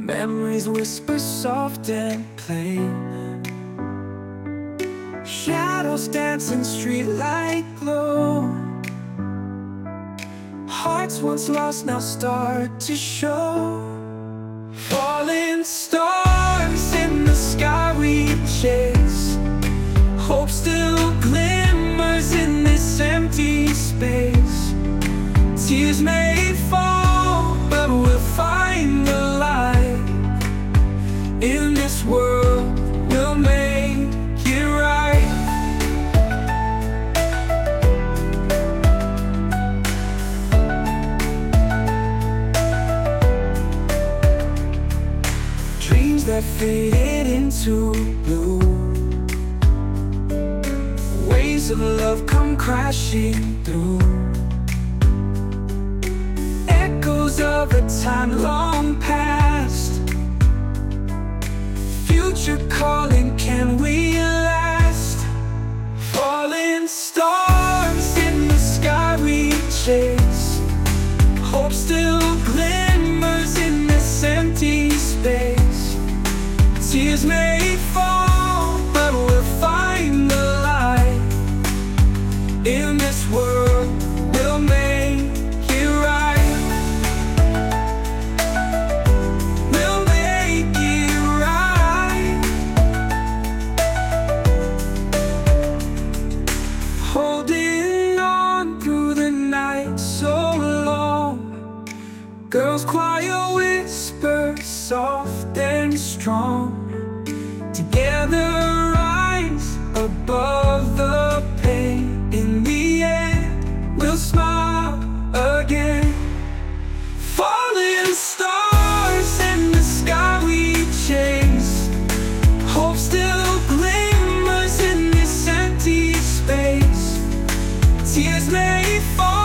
Memories whisper soft and plain. Shadows dance in streetlight glow. Hearts once lost now start to show. Falling stars in the sky we chase. Hope still glimmers in this empty space. Tears may fall, but we'll find the light. In this world, we'll make it right. Dreams that fade into blue. Waves of love come crashing through. Echoes of a time long past. Future calling, can we last? Falling stars in the sky we chase. Hope still glimmers in this empty space. Tears may fall, but we'll find the light. In this world, we'll make it right. We'll make it right. Holding on through the night so long. Girls' choir whisper soft and strong. Together rise above the pain. In the end, we'll smile again. Falling stars in the sky we chase. Hope still glimmers in this empty space. Tears may fall,